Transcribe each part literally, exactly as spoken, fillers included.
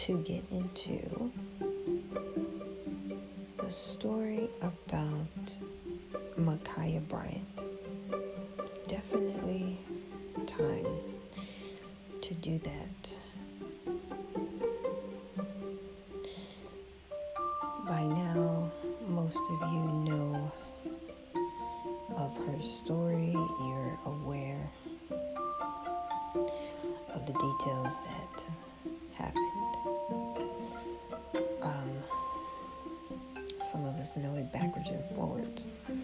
to get into the story about Ma'Khia Bryant. Definitely time to do that. By now, most of you know of her story. You're aware of the details that happened. Um, some of us know it backwards and forwards.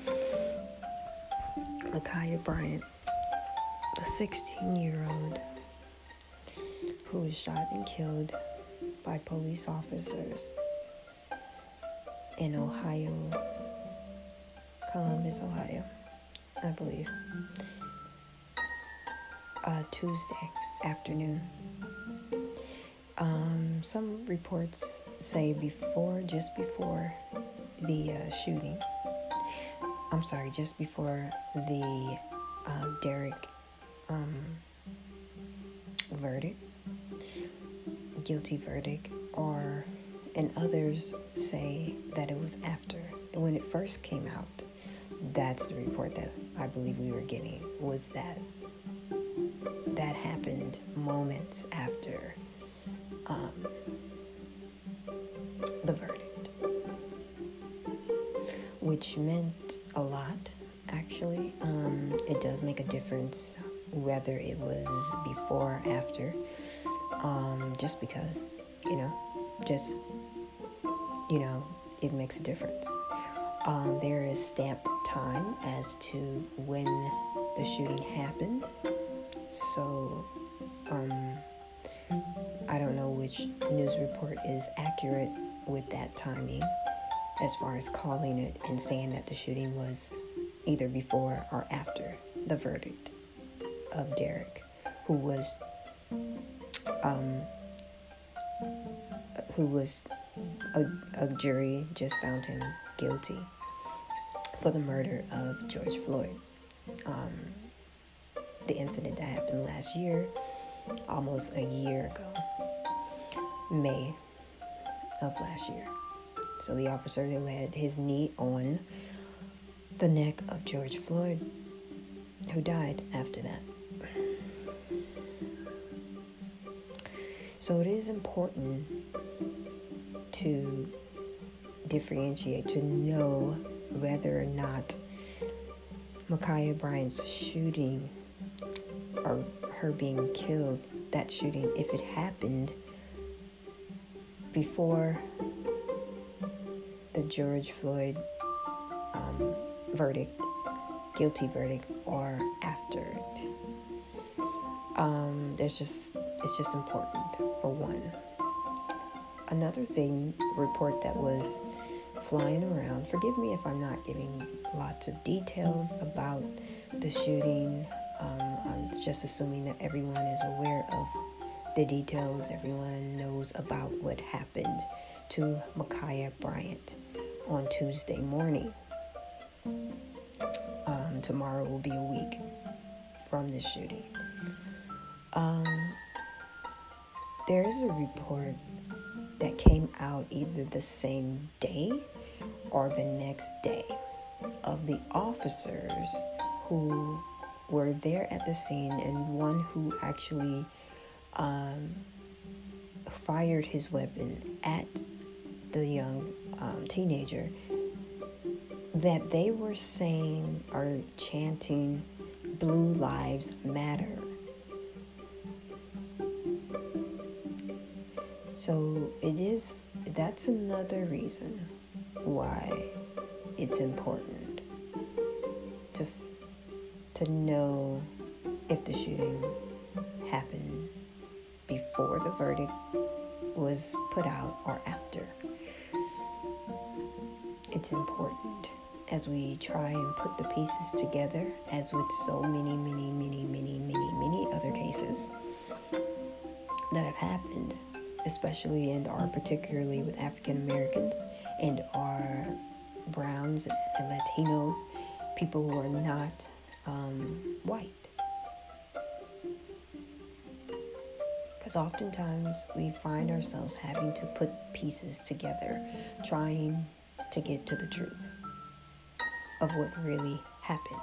Ma'Khia Bryant, the sixteen-year-old who was shot and killed by police officers in Ohio, Columbus, Ohio, I believe, uh, Tuesday afternoon. Um, some reports say before, just before the uh, shooting, I'm sorry, just before the uh, Derek um, verdict, guilty verdict, or, and others say that it was after. When it first came out, that's the report that I believe we were getting, was that that happened moments after um, the verdict, which meant a lot, actually. Um, it does make a difference whether it was before or after, um, just because, you know, just, you know, it makes a difference. Um, there is stamped time as to when the shooting happened. So, um, I don't know which news report is accurate with that timing as far as calling it and saying that the shooting was either before or after the verdict of Derek, who was, um, who was, a, a jury just found him guilty for the murder of George Floyd. Um, the incident that happened last year, almost a year ago, May of last year. So the officer who had his knee on the neck of George Floyd, who died after that. So it is important to differentiate, to know whether or not Ma'Khia Bryant's shooting, or her being killed, that shooting, if it happened before the George Floyd um, verdict, guilty verdict, or after it. Um, there's just, it's just important, for one. Another thing, report that was flying around, forgive me if I'm not giving lots of details about the shooting. Um, I'm just assuming that everyone is aware of the details. Everyone knows about what happened to Ma'Khia Bryant on Tuesday morning. Um, tomorrow will be a week from this shooting. Um, there is a report that came out either the same day or the next day of the officers who were there at the scene, and one who actually um, fired his weapon at the young um, teenager, that they were saying or chanting "Blue Lives Matter." So it is, that's another reason why it's important to to know if the shooting happened before the verdict was put out or after. It's important as we try and put the pieces together, as with so many, many, many, many, many, many other cases that have happened, especially and or particularly with African Americans and our browns and Latinos, people who are not um, white. Because oftentimes we find ourselves having to put pieces together, trying to get to the truth of what really happened.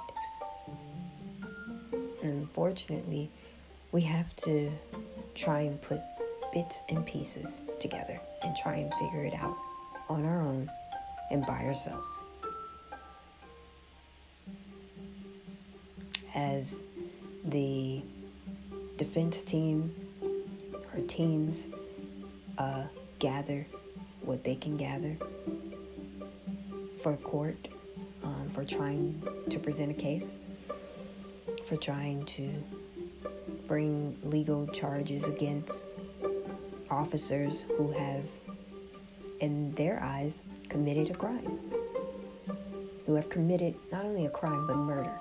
And unfortunately, we have to try and put bits and pieces together and try and figure it out on our own and by ourselves. As the defense team or teams uh, gather what they can gather for court, um, for trying to present a case, for trying to bring legal charges against officers who have, in their eyes, committed a crime, who have committed not only a crime but murder.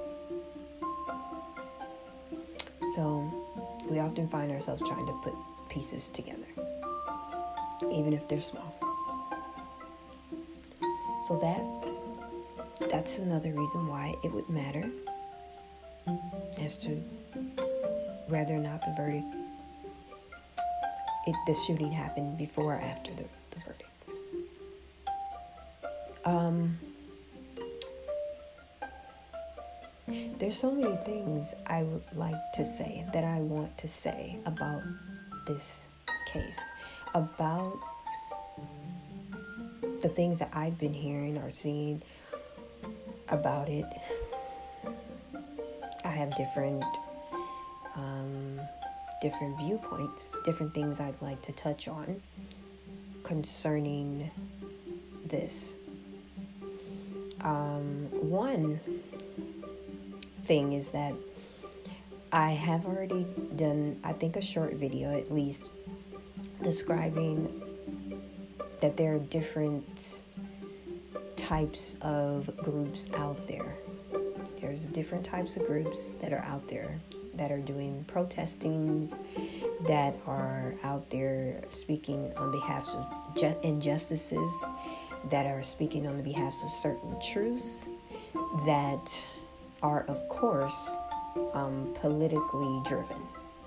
So we often find ourselves trying to put pieces together, even if they're small. So that that's another reason why it would matter as to whether or not the verdict, it, the shooting happened before or after the, the verdict. Um, there's so many things I would like to say, that I want to say about this case, about the things that I've been hearing or seeing about it. I have different um, different viewpoints, different things I'd like to touch on concerning this. Um, one thing is that I have already done, I think, a short video at least describing that there are different types of groups out there. There's different types of groups that are out there that are doing protestings, that are out there speaking on behalf of ju- injustices, that are speaking on the behalf of certain truths, that are, of course, um, politically driven.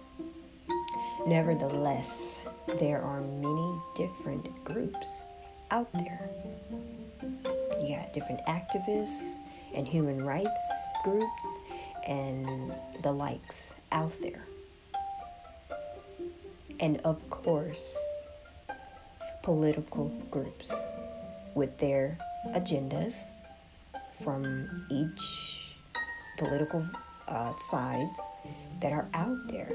Nevertheless, there are many different groups out there. You got different activists and human rights groups and the likes out there. And of course, political groups with their agendas from each political uh, sides that are out there.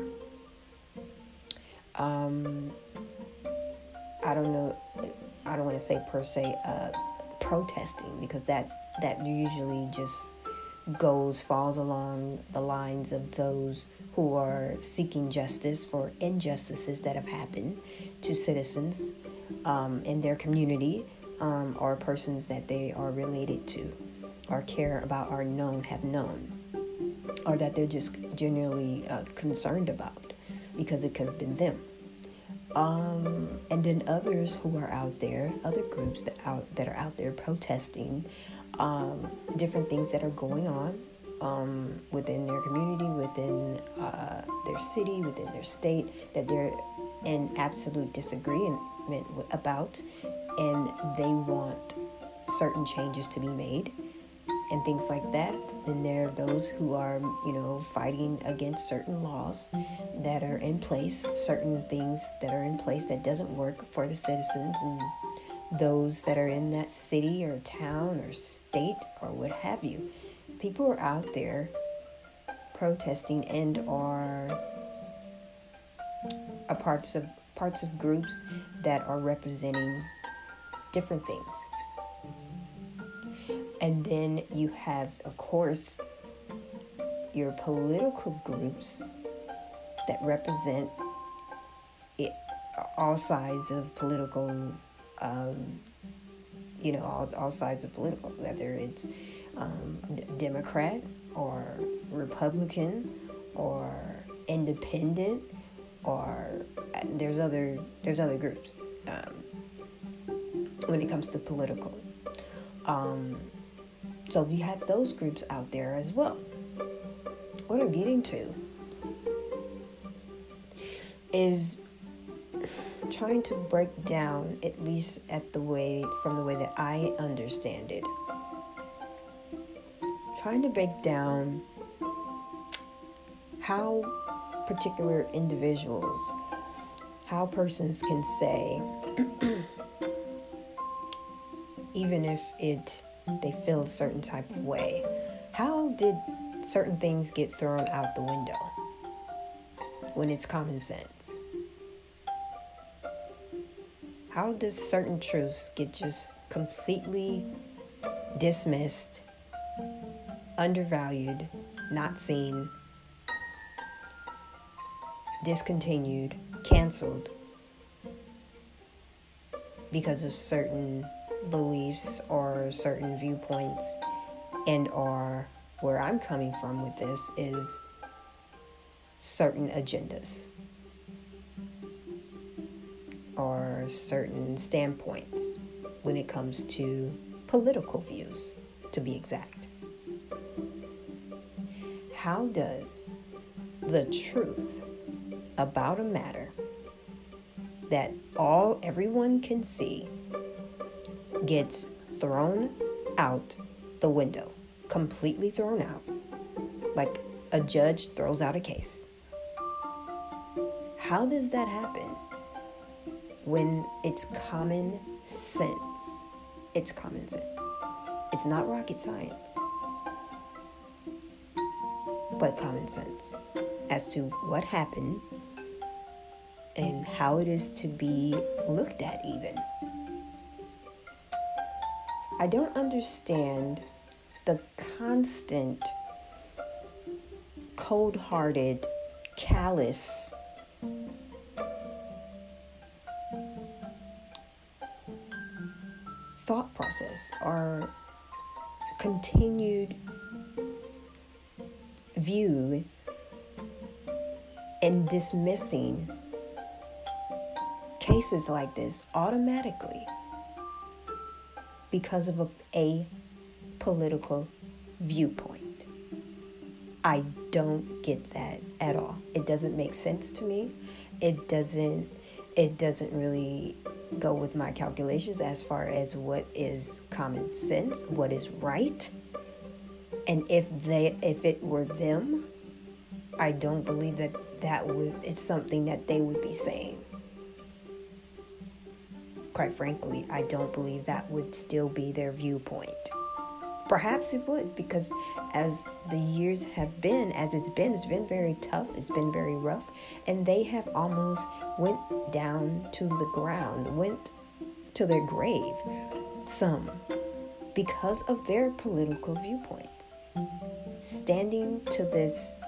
Um, I don't know, I don't want to say per se uh, protesting, because that, that usually just goes, falls along the lines of those who are seeking justice for injustices that have happened to citizens um, in their community, um, or persons that they are related to or care about or known, have known, or that they're just genuinely uh, concerned about, because it could have been them. Um, and then others who are out there, other groups that out that are out there protesting um, different things that are going on um, within their community, within uh, their city, within their state, that they're in absolute disagreement about, and they want certain changes to be made and things like that. Then there are those who are, you know, fighting against certain laws that are in place, certain things that are in place that doesn't work for the citizens and those that are in that city or town or state or what have you. People are out there protesting and are a parts of parts of groups that are representing different things. And then you have, of course, your political groups that represent it, all sides of political, um, you know, all, all sides of political, whether it's um, d- Democrat or Republican or independent, or uh, there's other there's other groups um, when it comes to political. Um, So you have those groups out there as well. What I'm getting to is trying to break down, at least at the way from the way that I understand it, trying to break down how particular individuals, how persons can say, even if it they feel a certain type of way, how did certain things get thrown out the window when it's common sense? How does certain truths get just completely dismissed, undervalued, not seen, discontinued, canceled because of certain beliefs or certain viewpoints, and or where I'm coming from with this is certain agendas or certain standpoints when it comes to political views, to be exact. How does the truth about a matter that all everyone can see gets thrown out the window, completely thrown out, like a judge throws out a case? How does that happen when it's common sense? It's common sense. It's not rocket science, but common sense as to what happened and how it is to be looked at even. I don't understand the constant, cold-hearted, callous thought process or continued view and dismissing cases like this automatically because of a, a political viewpoint. I don't get that at all. It doesn't make sense to me. It doesn't it doesn't really go with my calculations as far as what is common sense, what is right. And if they if it were them, I don't believe that that was it's something that they would be saying. Quite frankly, I don't believe that would still be their viewpoint. Perhaps it would, because as the years have been, as it's been, it's been very tough, it's been very rough, and they have almost went down to the ground, went to their grave, some, because of their political viewpoints. Standing to this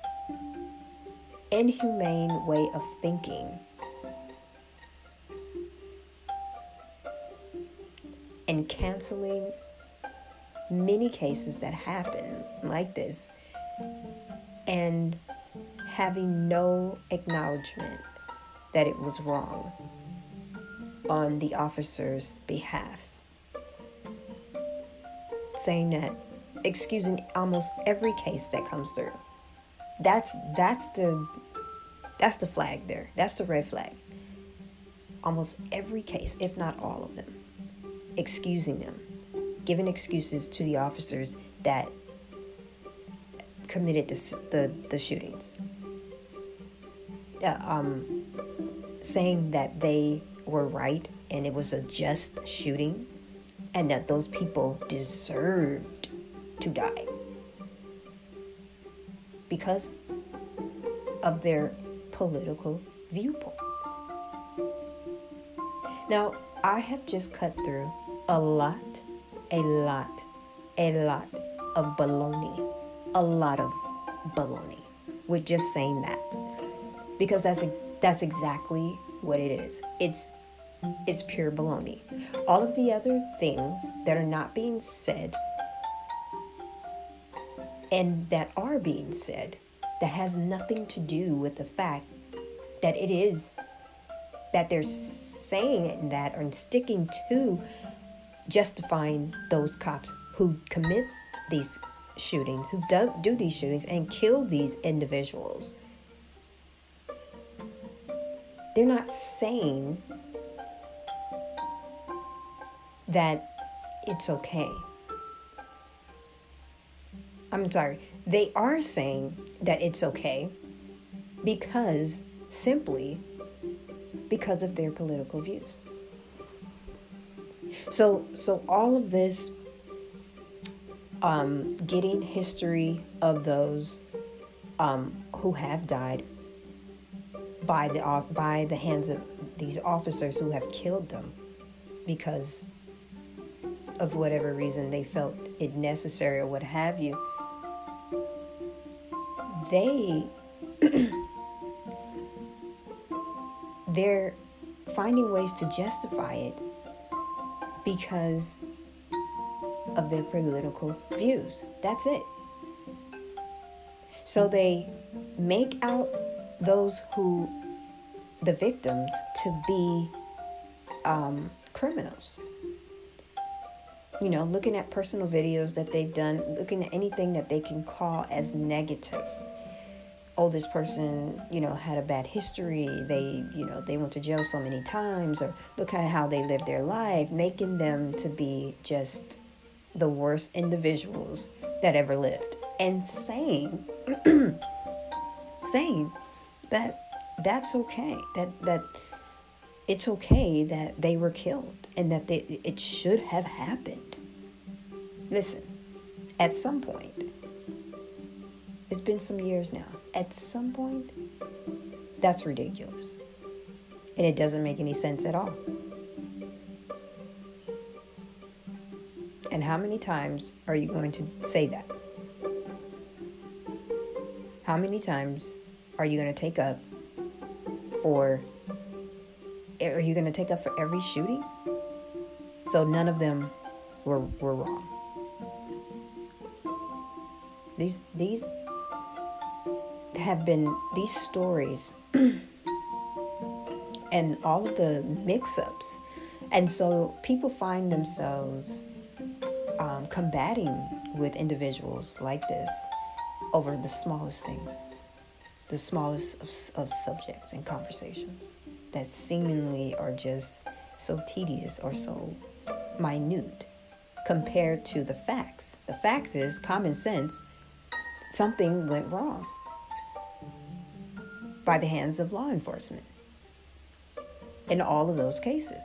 inhumane way of thinking and canceling many cases that happen like this and having no acknowledgement that it was wrong on the officer's behalf, saying that, excusing almost every case that comes through. That's that's the that's the flag there. That's the red flag. Almost every case, if not all of them, excusing them, giving excuses to the officers that committed the the, the shootings, uh, um, saying that they were right and it was a just shooting, and that those people deserved to die because of their political viewpoints. Now, I have just cut through a lot, a lot, a lot of baloney, a lot of baloney with just saying that, because that's a, that's exactly what it is. It's it's pure baloney. All of the other things that are not being said and that are being said that has nothing to do with the fact that it is that they're saying that and sticking to justifying those cops who commit these shootings, who do, do these shootings and kill these individuals. they're not saying that it's okay. I'm sorry. They are saying that it's okay because, simply because of their political views. So, so all of this, um, getting history of those um, who have died by the off by the hands of these officers who have killed them because of whatever reason they felt it necessary or what have you. They they're finding ways to justify it because of their political views. That's it. So they make out those who, the victims, to be um, criminals. You know, looking at personal videos that they've done, looking at anything that they can call as negative. Oh, this person, you know, had a bad history. They, you know, they went to jail so many times, or look at how they lived their life, making them to be just the worst individuals that ever lived. And saying, saying that that's okay, that, that it's okay that they were killed and that they, it should have happened. Listen, at some point, it's been some years now. At some point, that's ridiculous. And it doesn't make any sense at all. And how many times are you going to say that? How many times are you going to take up for, are you going to take up for every shooting? So none of them were, were wrong. These, these have been, these stories and all of the mix-ups. And so people find themselves um, combating with individuals like this over the smallest things, the smallest of, of subjects and conversations that seemingly are just so tedious or so minute compared to the facts. The facts is common sense. Something went wrong by the hands of law enforcement in all of those cases.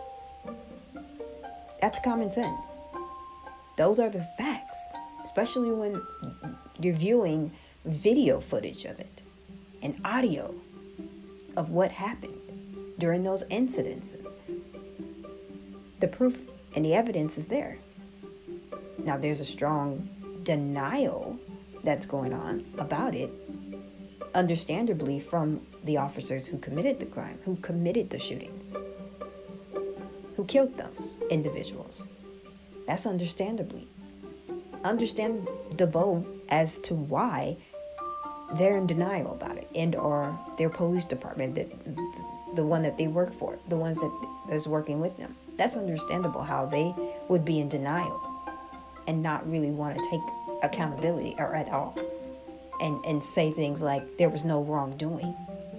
That's common sense. Those are the facts, especially when you're viewing video footage of it and audio of what happened during those incidences. The proof and the evidence is there. Now, there's a strong denial that's going on about it, understandably, from the officers who committed the crime, who committed the shootings, who killed those individuals. That's understandably understandable as to why they're in denial about it, and or their police department, that the one that they work for, the ones that that's working with them. That's understandable how they would be in denial and not really want to take accountability or at all, and and say things like there was no wrongdoing,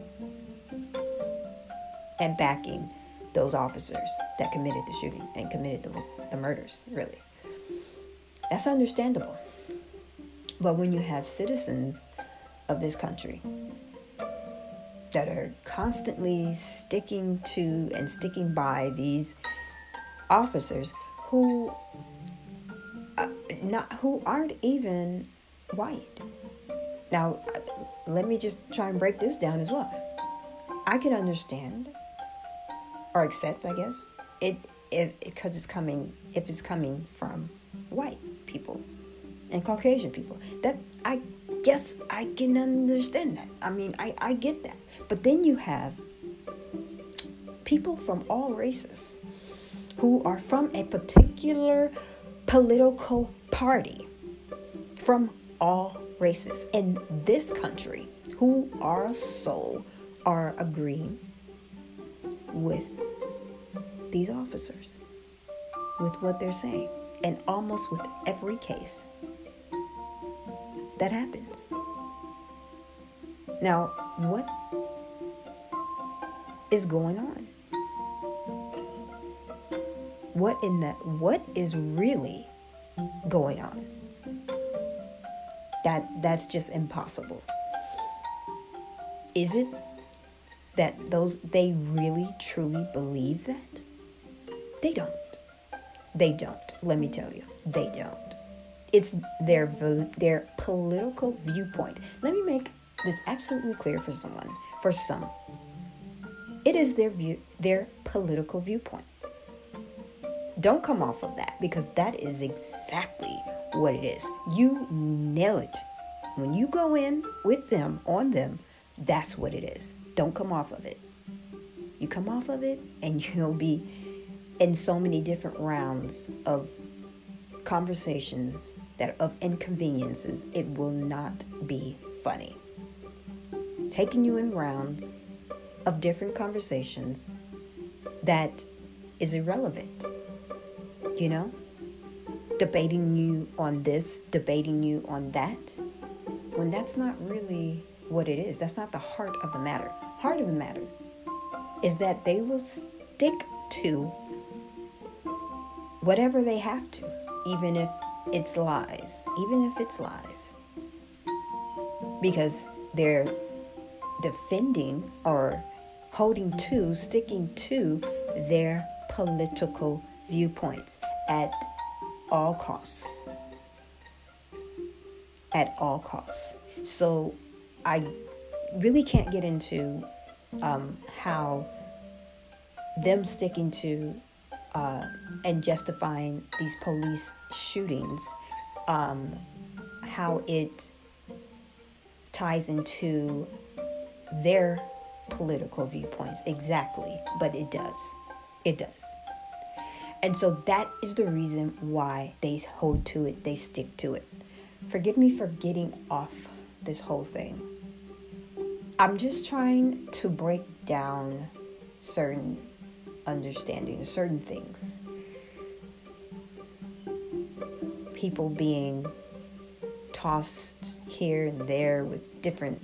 and backing those officers that committed the shooting and committed the, the murders, really. That's understandable. But when you have citizens of this country that are constantly sticking to and sticking by these officers who uh, not who aren't even white. Now, let me just try and break this down as well. I can understand or accept, I guess, it it because it's coming if it's coming from white people and Caucasian people. That I guess I can understand that. I mean, I, I get that. But then you have people from all races who are from a particular political party, from all races in this country, who are so are agreeing with these officers, with what they're saying. And almost with every case that happens. Now, what is going on? What in the what is really going on? That that's just impossible. Is it that those they really truly believe that? They don't. They don't. Let me tell you, they don't. It's their their political viewpoint. Let me make this absolutely clear for someone. For some, it is their view, their political viewpoint. Don't come off of that, because that is exactly what it is. You nail it. When you go in with them, on them, that's what it is. Don't come off of it. You come off of it and you'll be in so many different rounds of conversations that of inconveniences. It will not be funny. Taking you in rounds of different conversations that is irrelevant. You know, debating you on this, debating you on that, when that's not really what it is. That's not the heart of the matter. Heart of the matter is that they will stick to whatever they have to, even if it's lies, even if it's lies, because they're defending or holding to, sticking to their political viewpoints at all costs. At all costs. So I really can't get into um, how them sticking to uh, and justifying these police shootings, um, how it ties into their political viewpoints exactly, but it does. It does. And so that is the reason why they hold to it, they stick to it. Forgive me for getting off this whole thing. I'm just trying to break down certain understandings, certain things. People being tossed here and there with different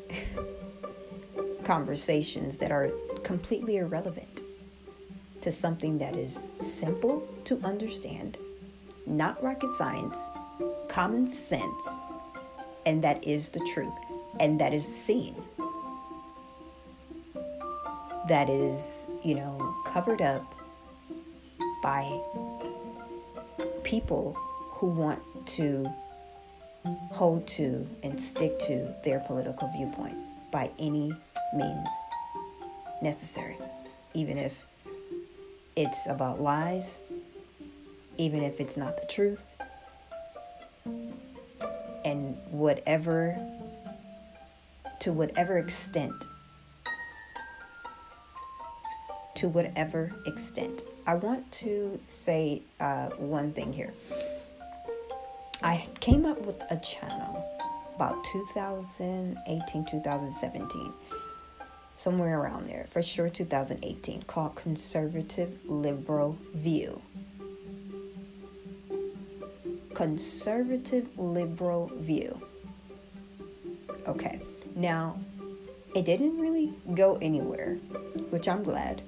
conversations that are completely irrelevant to something that is simple to understand, not rocket science, common sense, and that is the truth, and that is seen. That is, you know, covered up by people who want to hold to and stick to their political viewpoints by any means necessary, even if it's about lies, even if it's not the truth, and whatever, to whatever extent, to whatever extent. I want to say uh, one thing here. I came up with a channel about two thousand eighteen, two thousand seventeen. Somewhere around there, for sure two thousand eighteen, called Conservative Liberal View. Conservative Liberal View. Okay, now it didn't really go anywhere, which I'm glad.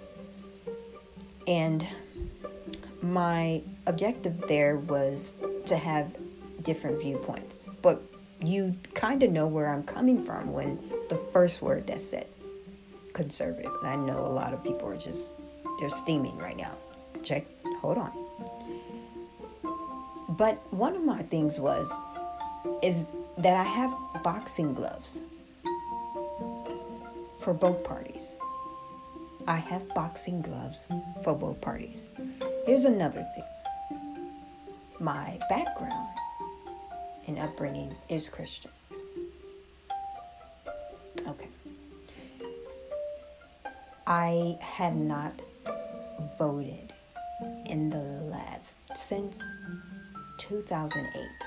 And my objective there was to have different viewpoints. But you kind of know where I'm coming from when the first word that's said, conservative. And I know a lot of people are just, they're steaming right now. Check, hold on. But one of my things was, is that I have boxing gloves for both parties. I have boxing gloves for both parties. Here's another thing. My background and upbringing is Christian. Okay. I have not voted in the last, since two thousand eight.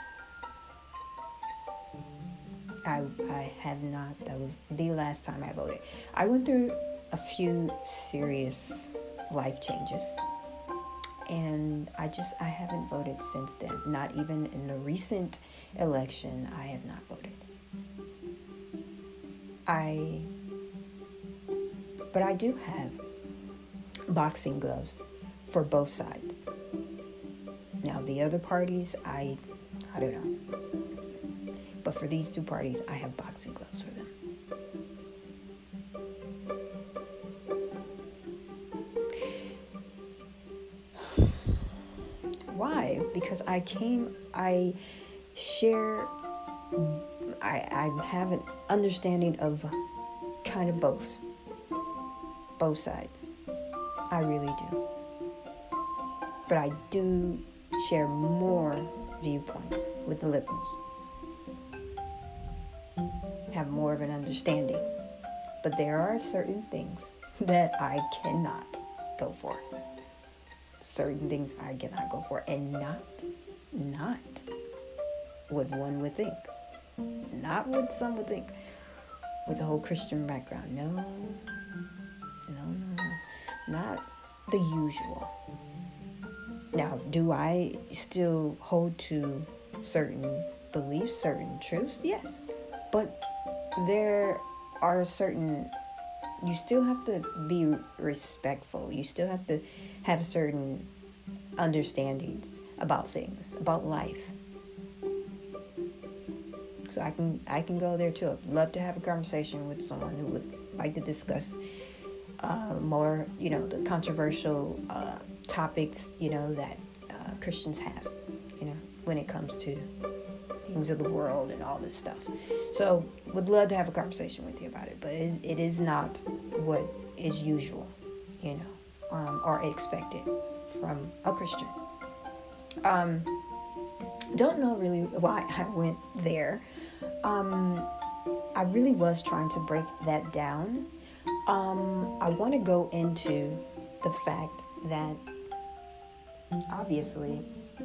I, I have not, that was the last time I voted. I went through a few serious life changes, and I just, I haven't voted since then. Not even in the recent election, I have not voted. I But I do have boxing gloves for both sides. Now, the other parties, I, I don't know. But for these two parties, I have boxing gloves for them. Why? Because I came, I share, I, I have an understanding of kind of both. Both sides. I really do. But I do share more viewpoints with the liberals. Have more of an understanding. But there are certain things that I cannot go for. Certain things I cannot go for. And not, not what one would think. Not what some would think. With the whole Christian background. No. No, no, no. Not the usual. Now, do I still hold to certain beliefs, certain truths? Yes. But there are certain, you still have to be respectful. You still have to have certain understandings about things, about life. So I can I can go there too. I'd love to have a conversation with someone who would like to discuss uh, more, you know, the controversial uh, topics, you know, that uh, Christians have, you know, when it comes to things of the world and all this stuff. So would love to have a conversation with you about it, but it, it is not what is usual, you know, um, or expected from a Christian. Um, don't know really why I went there. Um, I really was trying to break that down. Um, I want to go into the fact that obviously,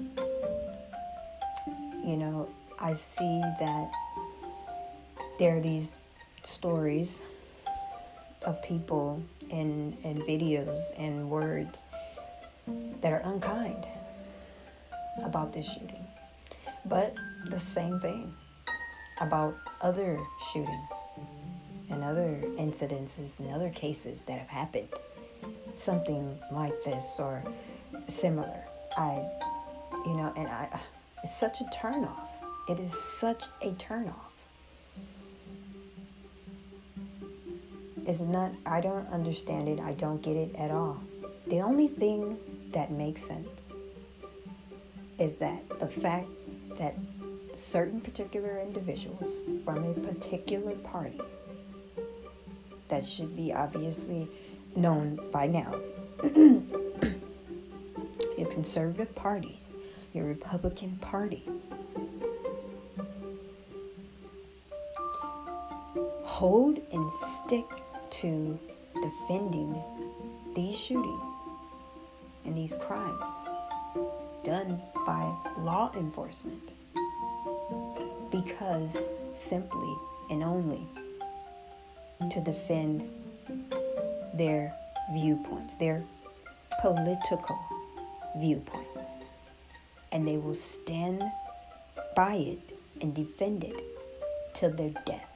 you know, I see that there are these stories of people and, and videos and words that are unkind about this shooting. But the same thing about other shootings and other incidences and other cases that have happened. Something like this or similar. I, you know, and I, it's such a turnoff. It is such a turnoff. It's not, I don't understand it. I don't get it at all. The only thing that makes sense is that the fact that certain particular individuals from a particular party that should be obviously known by now, your conservative parties, your Republican Party, hold and stick to defending these shootings and these crimes done by law enforcement because simply and only to defend their viewpoints, their political viewpoints. And they will stand by it and defend it till their death.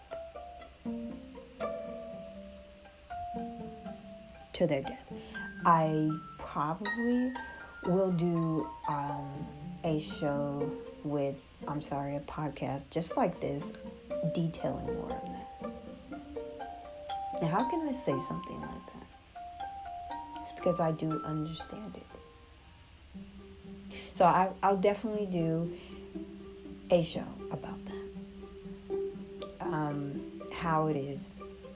To their death. I probably will do um, a show with, I'm sorry, a podcast just like this, detailing more of that. Now, how can I say something like that? It's because I do understand it. So I, I'll definitely do a show about that. Um, how it is.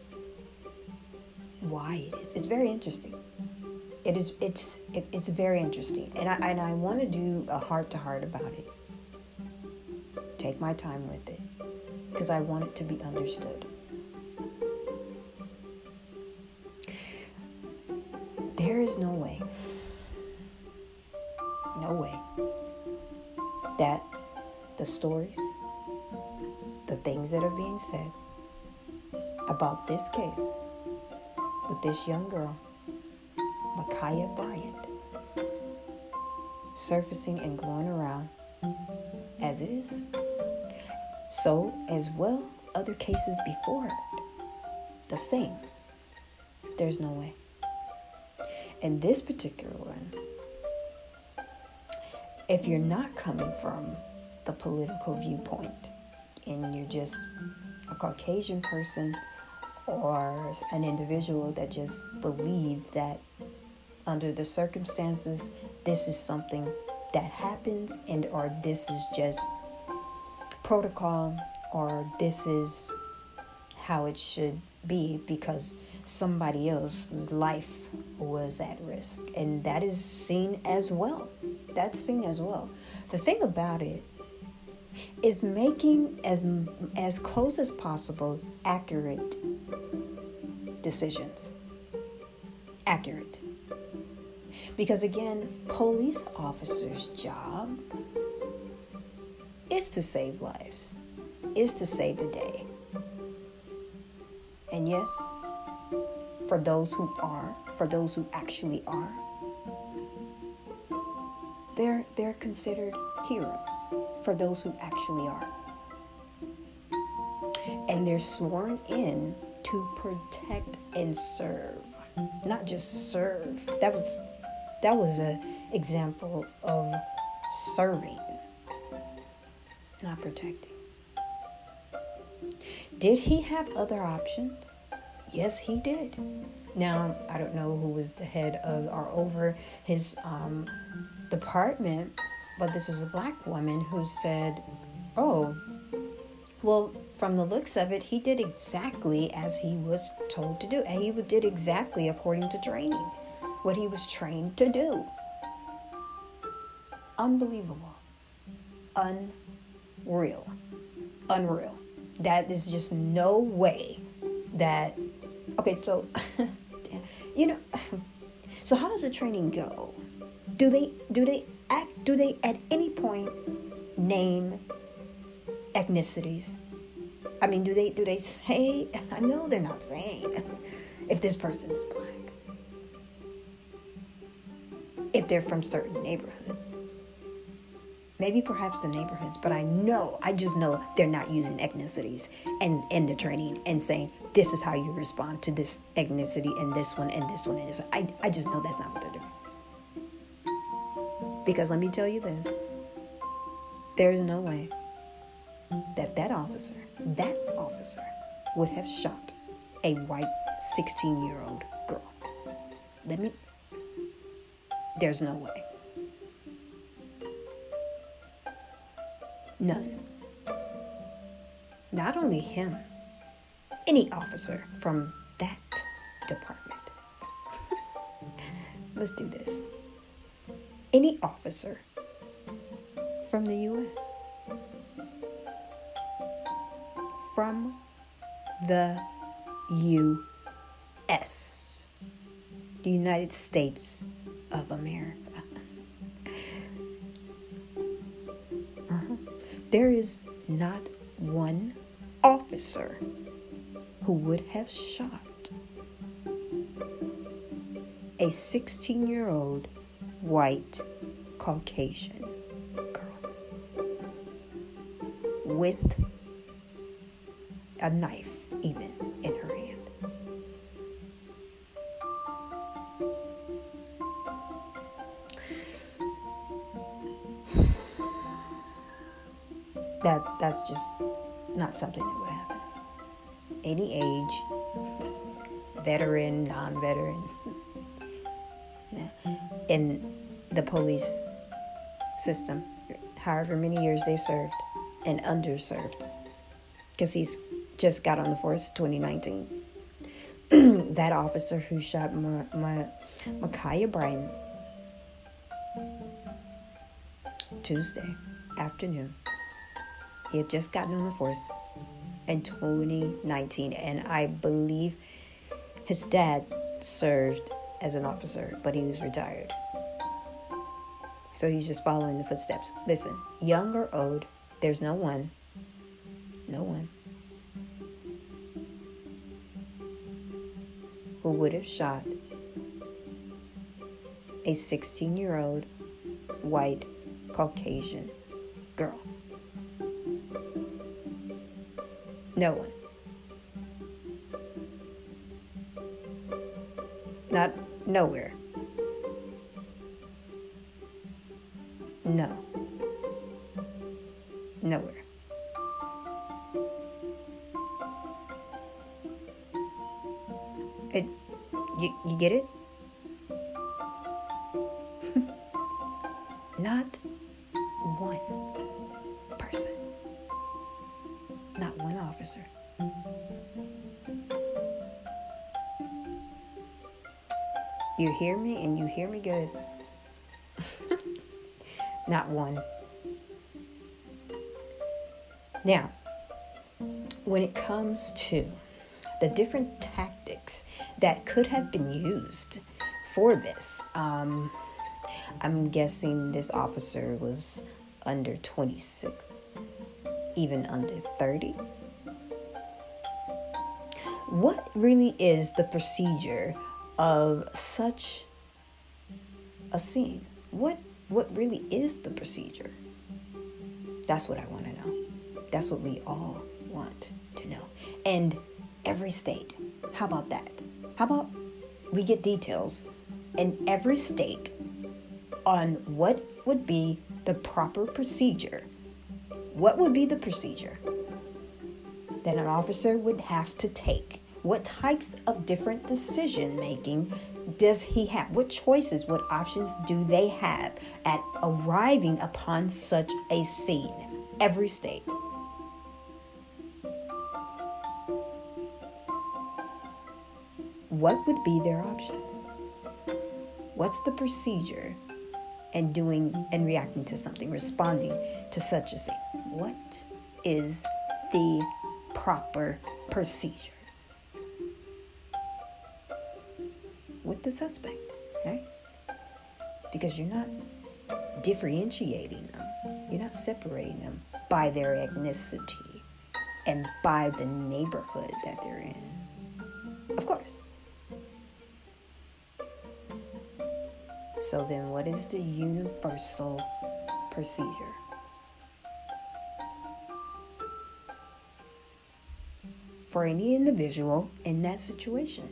Why it is. It's very interesting. It is. It's. It, it's very interesting, and I and I want to do a heart to heart about it. Take my time with it, because I want it to be understood. There is no way, no way that the stories, the things that are being said about this case with this young girl, Ma'Khia Bryant, surfacing and going around as it is, so as well other cases before it, the same. There's no way. And this particular one, if you're not coming from the political viewpoint and you're just a Caucasian person or an individual that just believe that under the circumstances, this is something that happens, and or this is just protocol, or this is how it should be because somebody else's life was at risk. And that is seen as well. That's seen as well. The thing about it is making as as close as possible accurate decisions. Accurate. Because again, police officers' job is to save lives, is to save the day. And yes, for those who are, for those who actually are, they're they're considered heroes for those who actually are. And they're sworn in to protect and serve. Not just serve. That was that was an example of serving, not protecting. Did he have other options? Yes, he did. Now, I don't know who was the head of or over his um, department, but this was a black woman who said, oh, well, from the looks of it, he did exactly as he was told to do. And he did exactly according to training, what he was trained to do. Unbelievable. Unreal. Unreal. That is just no way that, okay, so, you know, so how does the training go? Do they, do they act, do they at any point name ethnicities? I mean, do they, do they say, I know they're not saying if this person is black, if they're from certain neighborhoods. Maybe perhaps the neighborhoods, but I know, I just know they're not using ethnicities and in the training and saying, this is how you respond to this ethnicity and this one and this one and this one. I, I just know that's not what they're doing. Because let me tell you this, there's no way that that officer, that officer would have shot a white sixteen-year-old girl. Let me, there's no way. None. Not only him, any officer from that department. Let's do this. Any officer from the U S From the U S The United States of America. uh-huh. There is not one officer who would have shot a sixteen-year-old white Caucasian girl with a knife even in her hand. That that's just not something that would happen. Any age, veteran, non-veteran, in the police system, however many years they've served, and underserved, because he's just got on the force twenty nineteen. That officer who shot Ma- Ma- Ma'Khia Bryant Tuesday afternoon, he had just gotten on the force in twenty nineteen, and I believe his dad served as an officer, but he was retired. So he's just following the footsteps. Listen, young or old, there's no one, no one who would have shot a sixteen-year-old white Caucasian girl. No one. Nowhere. No. Nowhere. It, you, you get it? Not one person. Not one officer. You hear me, and you hear me good. Not one. Now, when it comes to the different tactics that could have been used for this, um, I'm guessing this officer was under twenty-six, even under thirty. What really is the procedure of such a scene? What what really is the procedure? That's what I want to know. That's what we all want to know. And every state, how about that? How about we get details in every state on what would be the proper procedure? What would be the procedure that an officer would have to take? What types of different decision making does he have? What choices, what options do they have at arriving upon such a scene? Every state. What would be their options? What's the procedure and doing and reacting to something, responding to such a scene? What is the proper procedure with the suspect, right? Because you're not differentiating them. You're not separating them by their ethnicity and by the neighborhood that they're in. Of course. So then what is the universal procedure? For any individual in that situation.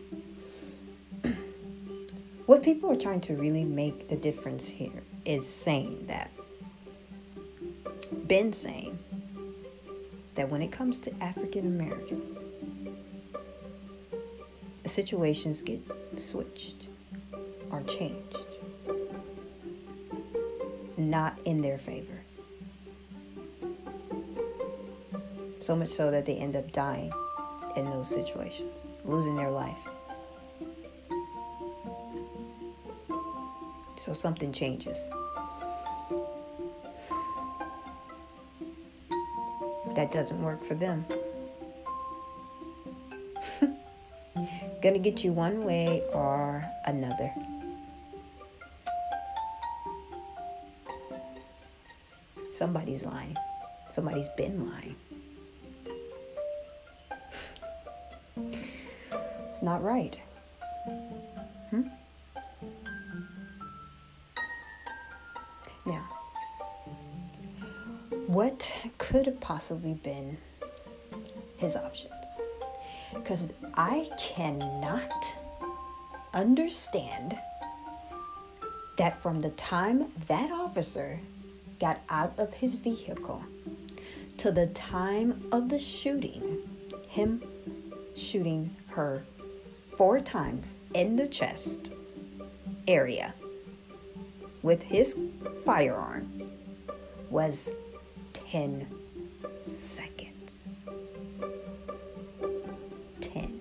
What people are trying to really make the difference here is saying that, been saying that when it comes to African Americans, the situations get switched or changed. Not in their favor. So much so that they end up dying in those situations, losing their life. So something changes. That doesn't work for them. Gonna get you one way or another. Somebody's lying. Somebody's been lying. It's not right. Hmm? Now, what could have possibly been his options? Because I cannot understand that from the time that officer got out of his vehicle to the time of the shooting, him shooting her four times in the chest area with his firearm, was ten seconds. ten.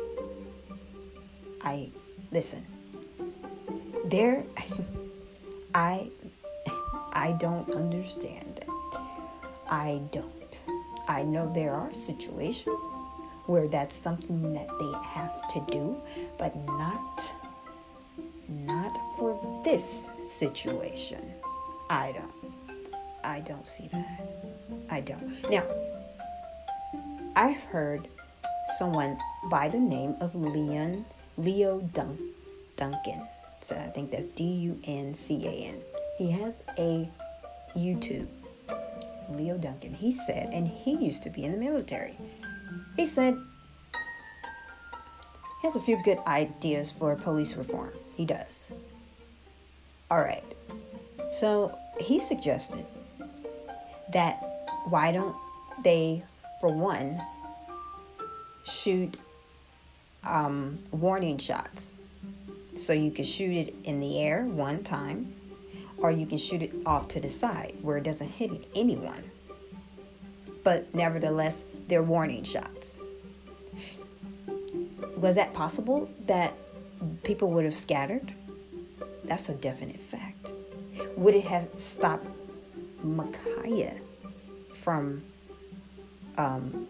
I, listen, there, I, I don't understand it. I don't. I know there are situations where that's something that they have to do, but not, not for this situation. I don't. I don't see that. I don't. Now, I've heard someone by the name of Leon, Leo Dun- Duncan. So I think that's D U N C A N. He has a YouTube, Leo Duncan. He said, and he used to be in the military. He said, He has a few good ideas for police reform. He does. All right. So he suggested that why don't they, for one, shoot um, warning shots. So you can shoot it in the air one time, or you can shoot it off to the side where it doesn't hit anyone. But nevertheless, they're warning shots. Was that possible that people would have scattered? That's a definite fact. Would it have stopped Ma'Khia from, um,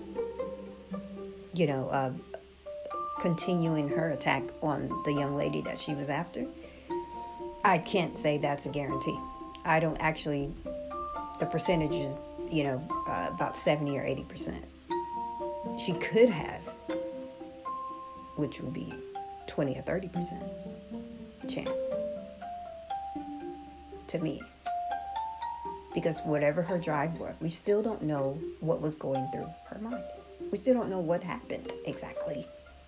you know, uh, continuing her attack on the young lady that she was after? I can't say that's a guarantee. I don't actually, the percentage is, you know, uh, about seventy or eighty percent. She could have, which would be twenty or thirty percent chance to me. Because whatever her drive was, we still don't know what was going through her mind. We still don't know what happened exactly.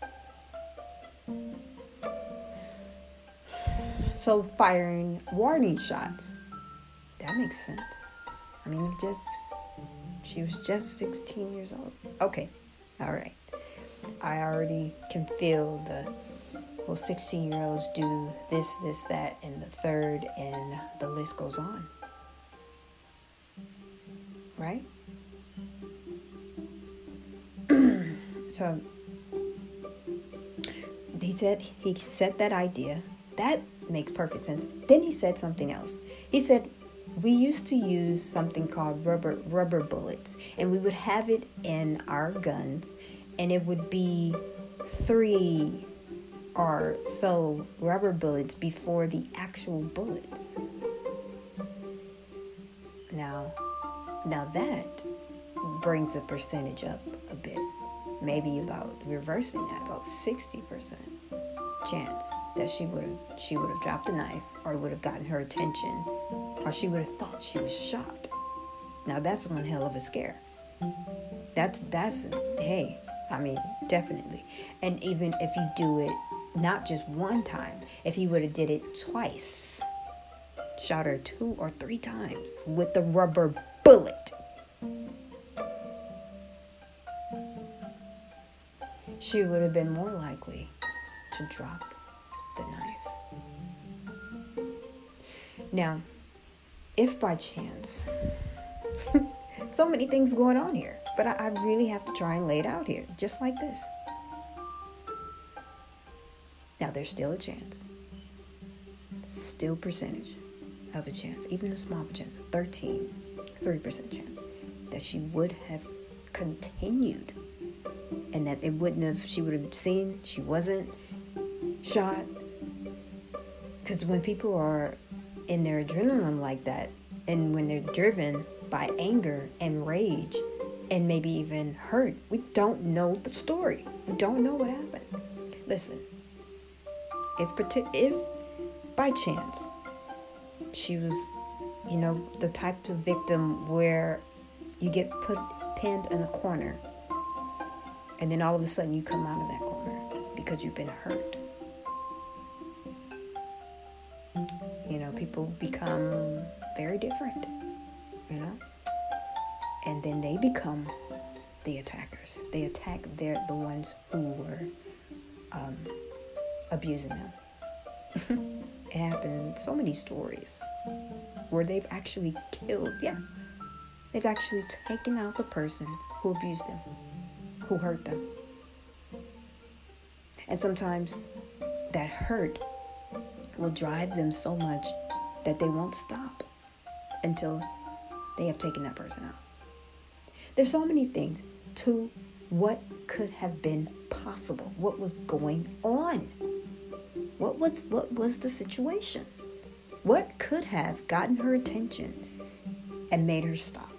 So firing warning shots, that makes sense. I mean, just, she was just sixteen years old. Okay, all right. I already can feel the, well, sixteen-year-olds do this, this, that, and the third, and the list goes on. Right? So he said, he said that idea. That makes perfect sense. Then he said something else. He said, we used to use something called rubber rubber bullets, and we would have it in our guns, and it would be three or so rubber bullets before the actual bullets. Now, now that brings the percentage up a bit. Maybe about reversing that, about sixty percent chance that she would have she would have dropped a knife, or would have gotten her attention, or she would have thought she was shot. Now that's one hell of a scare. That's that's hey, I mean, definitely. And even if you do it not just one time, if he would have did it twice, shot her two or three times with the rubber bullet, she would have been more likely to drop the knife. Now, if by chance, so many things going on here, but I, I really have to try and lay it out here, just like this. Now, there's still a chance, still percentage of a chance, even a small chance, thirteen, three percent chance that she would have continued, and that it wouldn't have, she would have seen she wasn't shot. Because when people are in their adrenaline like that, and when they're driven by anger and rage and maybe even hurt, we don't know the story. We don't know what happened. Listen, if if by chance she was, you know, the type of victim where you get put pinned in a corner, and then all of a sudden you come out of that corner because you've been hurt. You know, people become very different, you know? And then they become the attackers. They attack their, the ones who were um, abusing them. It happened, so many stories where they've actually killed, yeah. They've actually taken out the person who abused them, who hurt them. And sometimes that hurt will drive them so much that they won't stop until they have taken that person out. There's so many things to what could have been possible. What was going on? What was what was the situation? What could have gotten her attention and made her stop?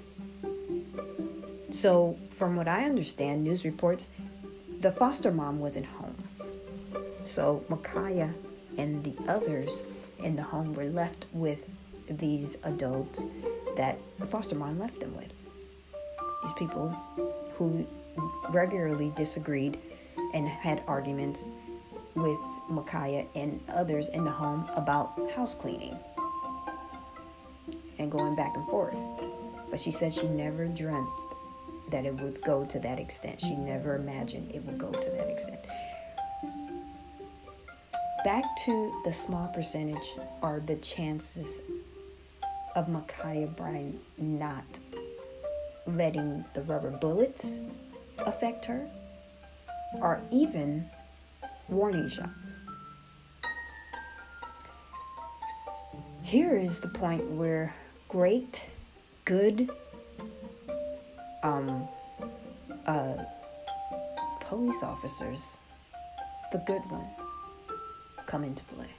So, from what I understand, news reports, the foster mom wasn't home. So, Ma'Khia and the others in the home were left with these adults that the foster mom left them with. These people who regularly disagreed and had arguments with Ma'Khia and others in the home about house cleaning and going back and forth. But she said she never dreamt that it would go to that extent. She never imagined it would go to that extent. Back to the small percentage are the chances of Ma'Khia Bryant not letting the rubber bullets affect her, or even warning shots. Here is the point where great, good um, uh, police officers, the good ones, come into play.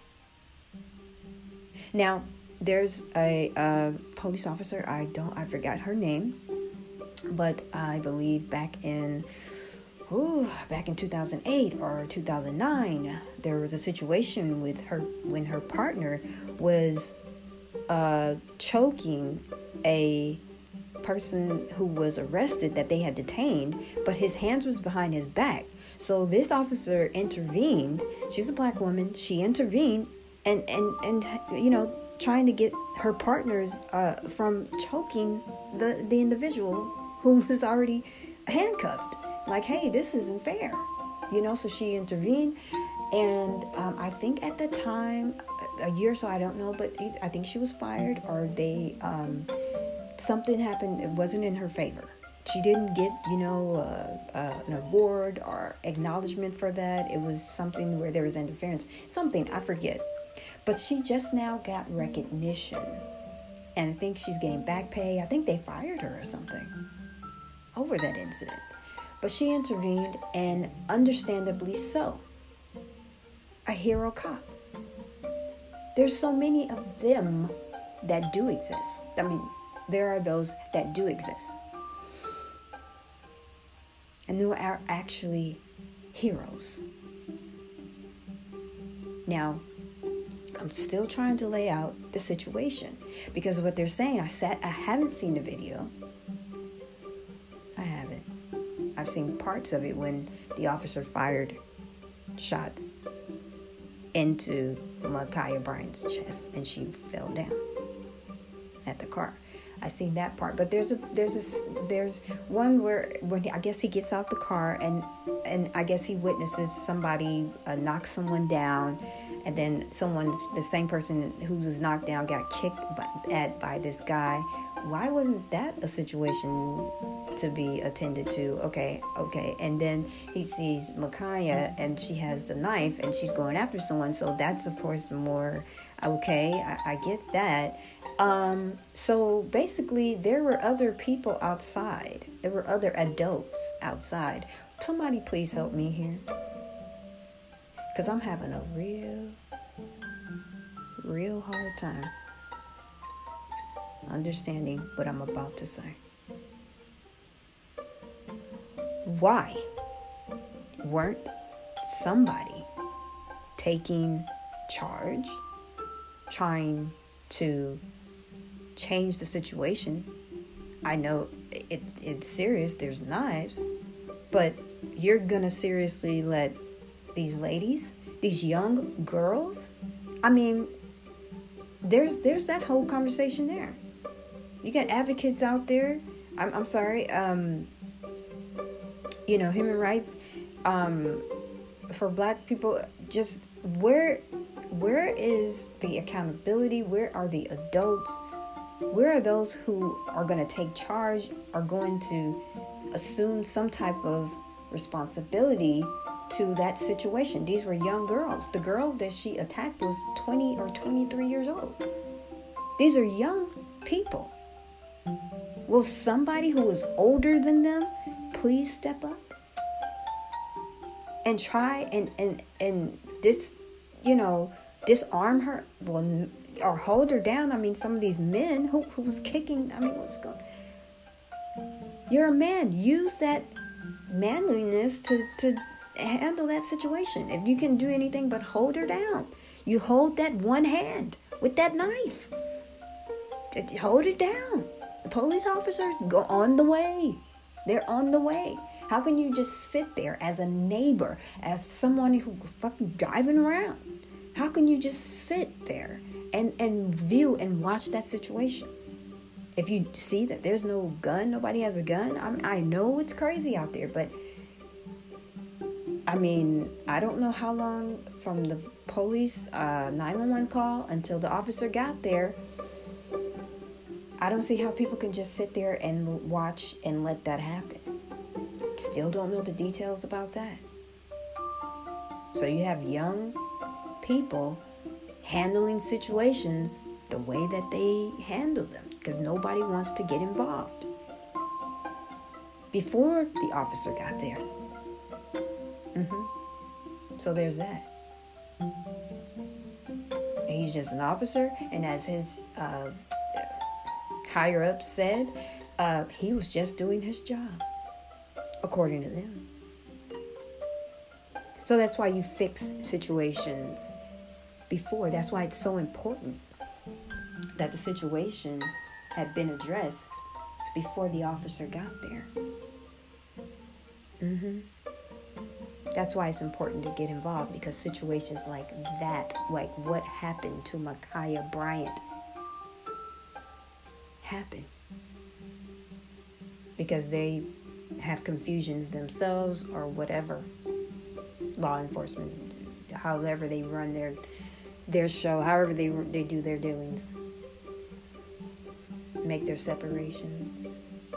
Now, there's a uh, police officer, I don't, I forgot her name, but I believe back in, ooh, back in two thousand eight or two thousand nine, there was a situation with her when her partner was uh, choking a person who was arrested that they had detained, but his hands was behind his back. So this officer intervened. She's a black woman. She intervened and, and, and you know, trying to get her partners uh, from choking the, the individual who was already handcuffed. Like, hey, this isn't fair. You know, so she intervened. And um, I think at the time, a year or so, I don't know, but I think she was fired, or they, um, something happened. It wasn't in her favor. She didn't get, you know, uh, uh, an award or acknowledgement for that. It was something where there was interference. Something, I forget. But she just now got recognition. And I think she's getting back pay. I think they fired her or something over that incident. But she intervened, and understandably so. A hero cop. There's so many of them that do exist. I mean, there are those that do exist. And they are actually heroes. Now, I'm still trying to lay out the situation, because what they're saying, I said, I haven't seen the video. I haven't. I've seen parts of it when the officer fired shots into Ma'Khia Bryant's chest and she fell down at the car. I seen that part, but there's a there's a there's one where when he, I guess he gets out the car and and I guess he witnesses somebody uh, knock someone down, and then someone, the same person who was knocked down, got kicked by, at by this guy. Why wasn't that a situation to be attended to? Okay, okay. And then he sees Ma'Khia and she has the knife and she's going after someone. So that's, of course, more okay. I, I get that. Um, so basically, there were other people outside. There were other adults outside. Somebody please help me here. Because I'm having a real, real hard time understanding what I'm about to say. Why weren't somebody taking charge, trying to change the situation? I know it, it's serious, there's knives, but you're gonna seriously let these ladies, these young girls, I mean, there's there's that whole conversation there. You got advocates out there. I'm I'm sorry. Um, you know, human rights um, for Black people. Just where where is the accountability? Where are the adults? Where are those who are going to take charge? Are going to assume some type of responsibility to that situation? These were young girls. The girl that she attacked was twenty or twenty-three years old. These are young people. Will somebody who is older than them please step up and try and and and this, you know, disarm her, well, or hold her down? I mean, some of these men who who was kicking. I mean, what's going? You're a man. Use that manliness to to handle that situation. If you can do anything but hold her down, you hold that one hand with that knife. Hold it down. The police officers go on the way. They're on the way. How can you just sit there as a neighbor, as someone who fucking driving around? How can you just sit there and, and view and watch that situation? If you see that there's no gun, nobody has a gun. I mean, I know it's crazy out there, but I mean, I don't know how long from the police uh, nine one one call until the officer got there. I don't see how people can just sit there and watch and let that happen. Still don't know the details about that. So you have young people handling situations the way that they handle them because nobody wants to get involved. Before the officer got there. Mm-hmm. So there's that. He's just an officer, and as his uh, higher up said, uh, he was just doing his job, according to them. So that's why you fix situations before. That's why it's so important that the situation had been addressed before the officer got there. Mm-hmm. That's why it's important to get involved, because situations like that, like what happened to Ma'Khia Bryant, happen because they have confusions themselves or whatever. Law enforcement, however they run their their show, however they they do their dealings, make their separations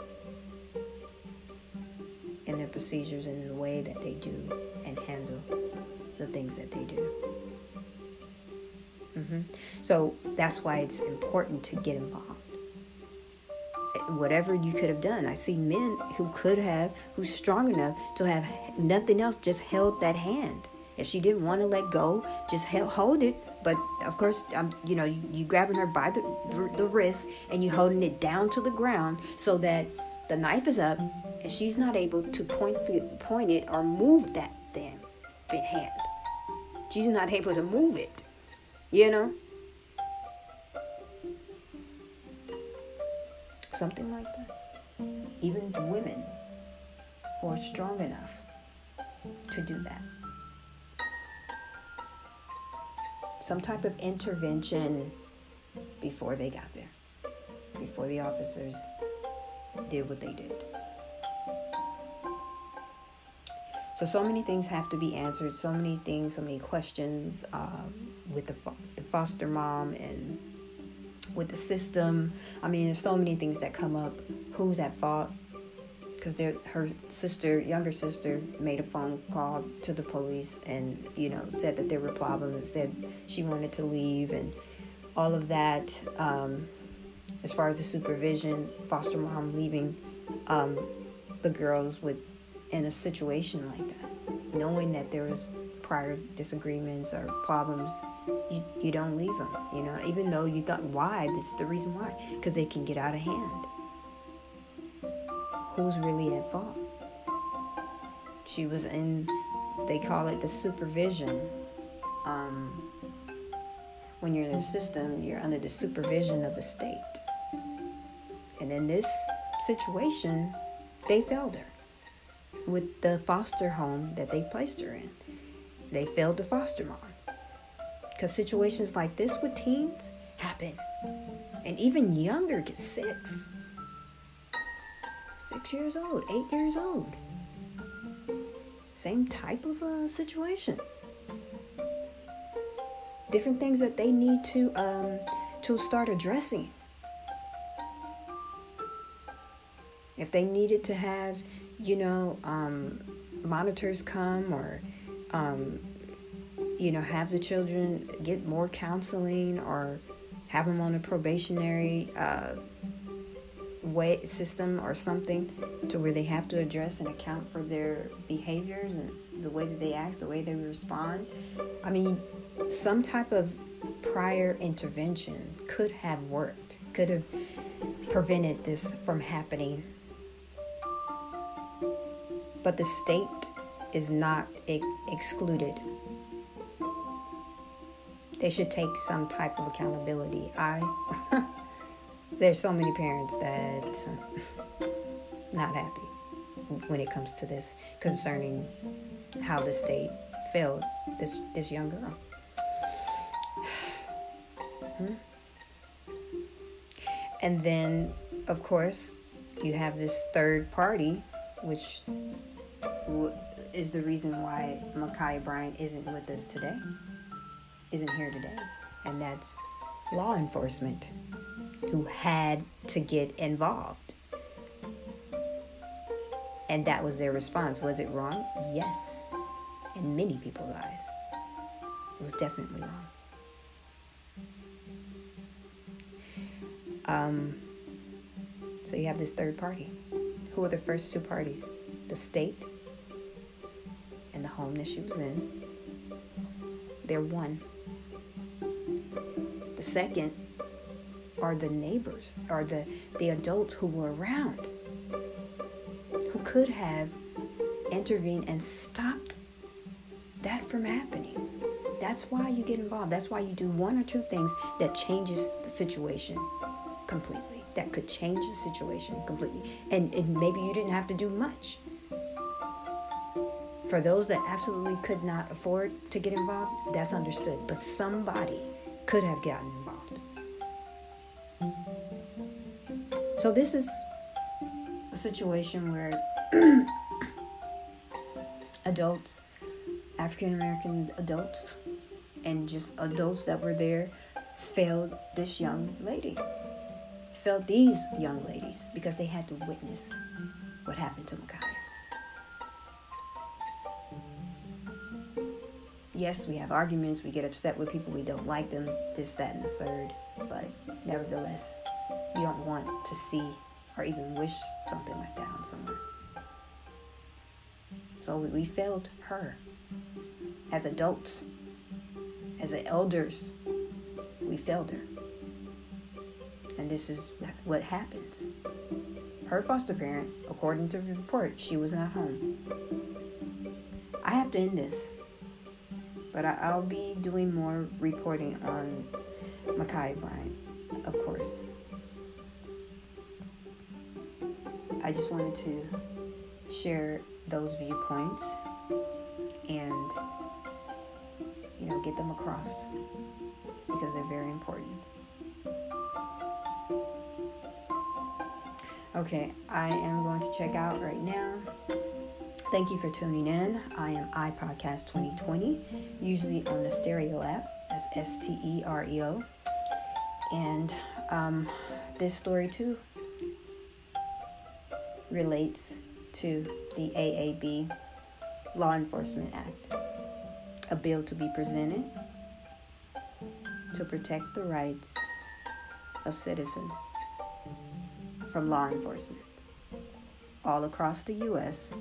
and their procedures and in the way that they do and handle the things that they do. Mm-hmm. So that's why it's important to get involved. Whatever you could have done. I see men who could have, who's strong enough to have nothing else, just held that hand. If she didn't want to let go, just held, hold it. But of course, um, you know, you, you grabbing her by the the wrist and you holding it down to the ground so that the knife is up and she's not able to point it, point it or move that damn hand. She's not able to move it, you know. Something like that. Even women who are strong enough to do that. Some type of intervention before they got there. Before the officers did what they did. So, so many things have to be answered. So many things, so many questions um, with the, fo- the foster mom and with the system. I mean, there's so many things that come up. Who's at fault? Because her sister, younger sister, made a phone call to the police and, you know, said that there were problems and said she wanted to leave and all of that. Um, as far as the supervision, foster mom leaving um, the girls with in a situation like that, knowing that there was prior disagreements or problems, you, you don't leave them, you know, even though you thought, why? This is the reason why. Because they can get out of hand. Who's really at fault? She was in, they call it the supervision. Um, when you're in a system, you're under the supervision of the state. And in this situation, they failed her with the foster home that they placed her in. They failed the foster mom. Because situations like this with teens happen. And even younger, get six. Six years old, eight years old. Same type of uh, situations. Different things that they need to um, to start addressing. If they needed to have, you know, um, monitors come or, um, you know, have the children get more counseling or have them on a probationary uh, way system or something to where they have to address and account for their behaviors and the way that they act, the way they respond. I mean, some type of prior intervention could have worked, could have prevented this from happening. But the state is not ex- excluded. They should take some type of accountability. I, there's so many parents that not happy when it comes to this, concerning how the state failed this this young girl. Hmm? And then, of course, you have this third party, which w- is the reason why Ma'Khia Bryant isn't with us today, isn't here today, and that's law enforcement, who had to get involved. And that was their response. Was it wrong? Yes. In many people's eyes, it was definitely wrong. Um, so you have this third party. Who are the first two parties? The state and the home that she was in. They're one. The second are the neighbors, are the, the adults who were around, who could have intervened and stopped that from happening. That's why you get involved. That's why you do one or two things that changes the situation completely. That could change the situation completely. And, and maybe you didn't have to do much. For those that absolutely could not afford to get involved, that's understood. But somebody could have gotten involved. So this is a situation where adults, African American adults, and just adults that were there failed this young lady. Failed these young ladies because they had to witness what happened to Ma'Khia. Yes, we have arguments, we get upset with people, we don't like them, this, that, and the third, but nevertheless, you don't want to see or even wish something like that on someone. So we failed her. As adults, as elders, we failed her. And this is what happens. Her foster parent, according to the report, she was not home. I have to end this, but I, I'll be doing more reporting on Ma'Khia Bryant, of course. I just wanted to share those viewpoints and, you know, get them across because they're very important. Okay, I am going to check out right now. Thank you for tuning in. I am iPodcast twenty twenty, usually on the Stereo app. That's S T E R E O. And um, this story, too, relates to the A A B Law Enforcement Act, a bill to be presented to protect the rights of citizens from law enforcement all across the U S,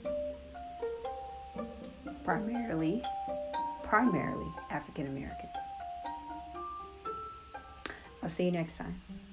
primarily, primarily African Americans. I'll see you next time.